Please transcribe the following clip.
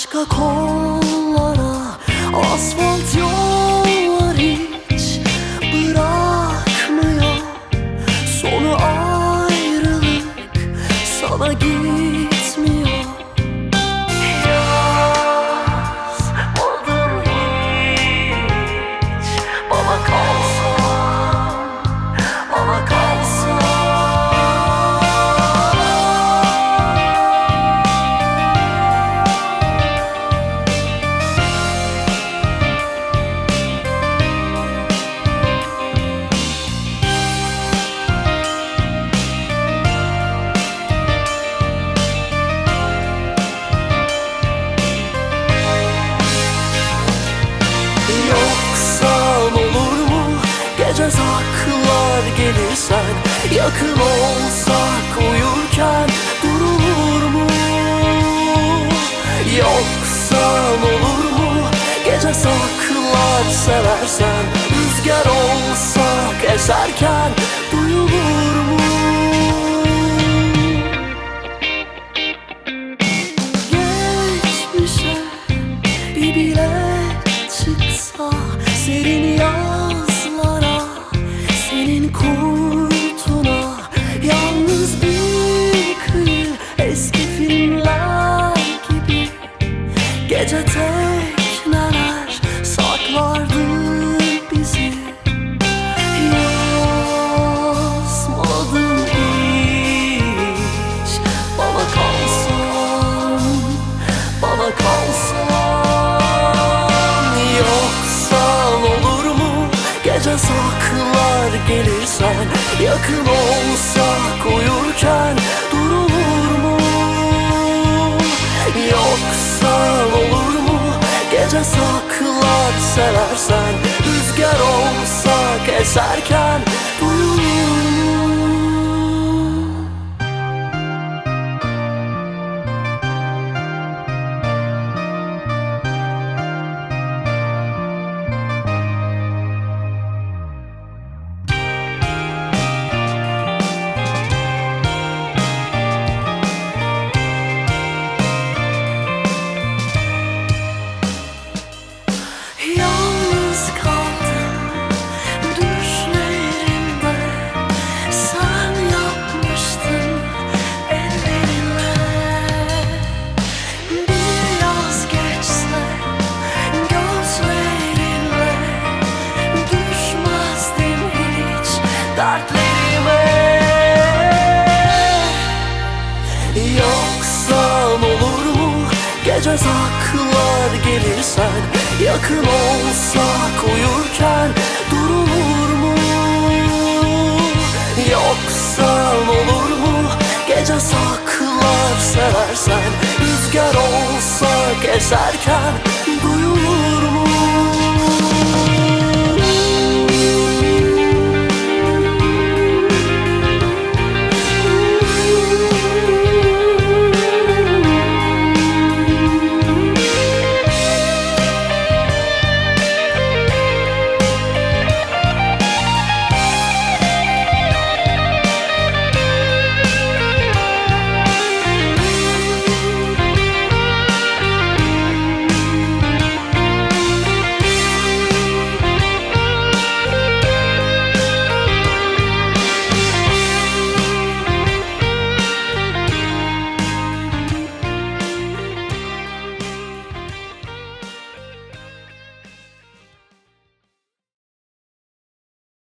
Başka kollara asfalt yollar hiç bırakmıyor. Sonu ayrılık sana gitmiyor. Yazmadın hiç bana kalsan, bana kalsan. Yoksan olur mu gece saklar gelirsen, yakın olsak uyurken durulur mu? Yoksan olur mu gece saklar seversen, rüzgar olsak eserken duyulur mu? Geçmişe bir bilet çıksa, serin yazlara, senin kurtuna, yalnız bir kıyı eski filmler gibi. Gece tekneler saklardı bizi. Yazmadın hiç bana kalsan, bana kalsan. Yoksan olur mu gece saklar gelirsen, yakın olsak uyurken durulur mu? Yoksan olur mu gece saklar seversen, rüzgar olsak eserken duyulur mu? Yalnız kaldım düşlerimde, sen yapmıştın ellerinle. Bir yaz geçse gözlerinle, düşmezdim hiç dertlerime. Yoksan olur mu gece saklar gelirsen, yakın olsak uyurken durulur mu? Yoksan olur mu gece saklar seversen, rüzgar olsak eserken duyulur mu?